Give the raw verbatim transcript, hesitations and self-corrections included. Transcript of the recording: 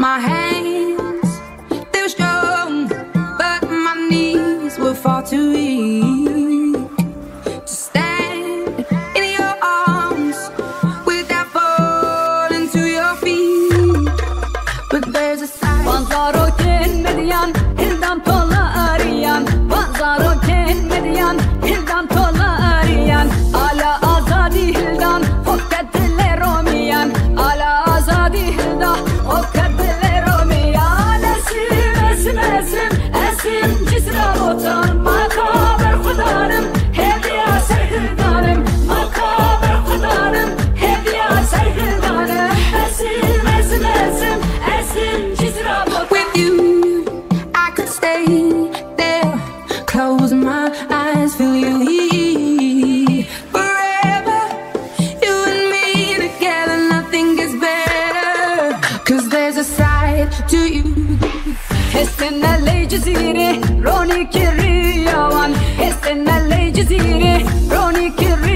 My hands, they were strong, but my knees were far too weak to stand in your arms without falling to your feet. But there's a side. Panzaro ken median, hildan tola arian. Panzaro ken median, hildan tola arian. Ala azadi hildan, fokkatile romian. Ala azadi hilda, fokkatile romian. Esim, esim, esim, esim cisra botan. Makaber khudanım, hediye serhildanım. Makaber khudanım, hediye serhildanım. Esim, esim, esim, esim cisra botan. With you, I could stay there, close my eyes, feel you here forever. You and me together, nothing gets better. Cause there's a side to you. Estenne lei jazire, Roni Kiriyawan. Estenne lei jazire, Roni Kiriyawan.